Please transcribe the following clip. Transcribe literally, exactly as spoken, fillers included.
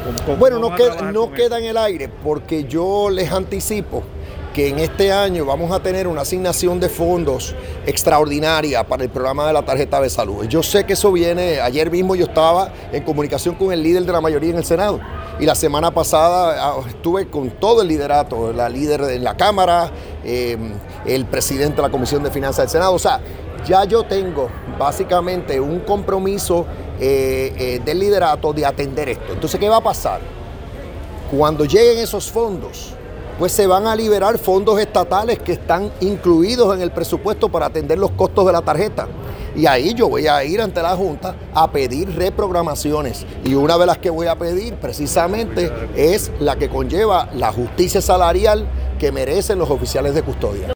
Bueno, no, queda, no queda en el aire porque yo les anticipo que en este año vamos a tener una asignación de fondos extraordinaria para el programa de la tarjeta de salud. Yo sé que eso viene, ayer mismo yo estaba en comunicación con el líder de la mayoría en el Senado y la semana pasada estuve con todo el liderato, la líder en la Cámara, eh, el presidente de la Comisión de Finanzas del Senado. O sea, ya yo tengo básicamente un compromiso eh, eh, del liderato de atender esto. Entonces, ¿qué va a pasar? Cuando lleguen esos fondos, pues se van a liberar fondos estatales que están incluidos en el presupuesto para atender los costos de la tarjeta. Y ahí yo voy a ir ante la Junta a pedir reprogramaciones. Y una de las que voy a pedir precisamente es la que conlleva la justicia salarial que merecen los oficiales de custodia.